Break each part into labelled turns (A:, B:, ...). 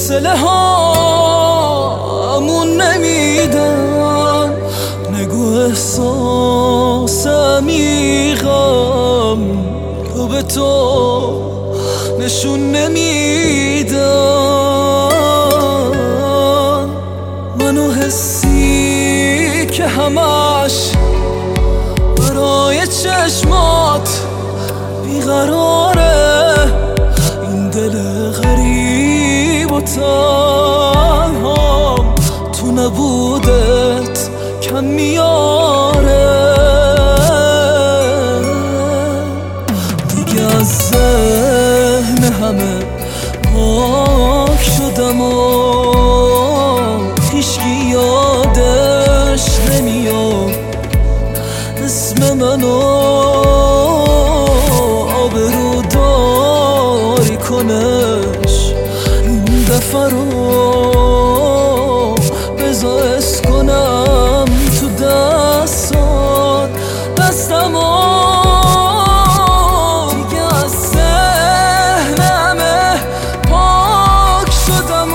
A: حوصله هامون نمیدن، نگو احساس عمیقم رو به تو نشون نمیدن. منو حسی که همش برای چشمات بیقراره، این دل غریب و تنهام تو نبودت کم میاره. دیگه از ذهن همه پاک شدم و هیچکی یادش نمیاد اسم منو. آبرو داری کنش این دفعه رو بذار حس کنم تو دستات دستمو. دیگه از ذهنمه پاک شدم و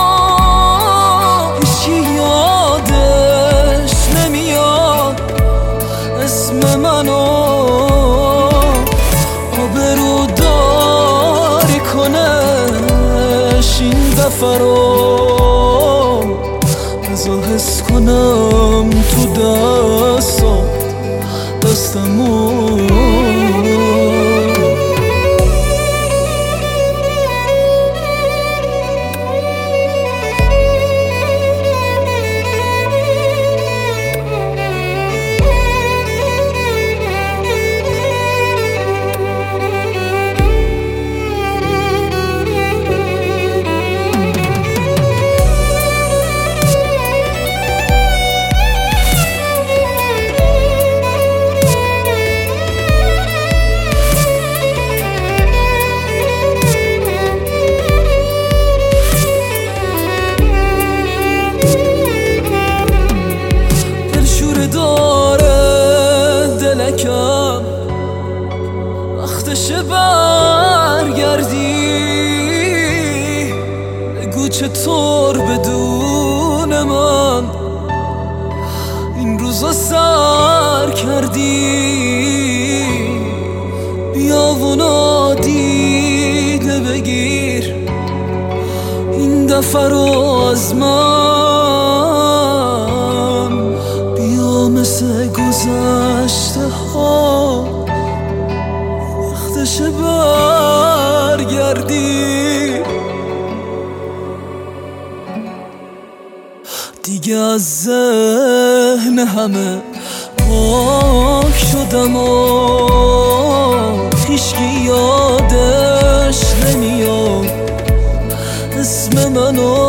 A: هیچی یادش نمیاد اسم منو. آبرو داری کنش این دفعه رو بذار حس کنم تو دستمو. وقتشه برگردی، بگو چطور بدون من این روزا سر کردی. بیا و نادیده بگیر این دفعه رو از من. بیا مثل گذشته ها وقتشه برگردی. دیگه از ذهن همه پاک شدم و هیچکی یادش نمیاد اسم منو.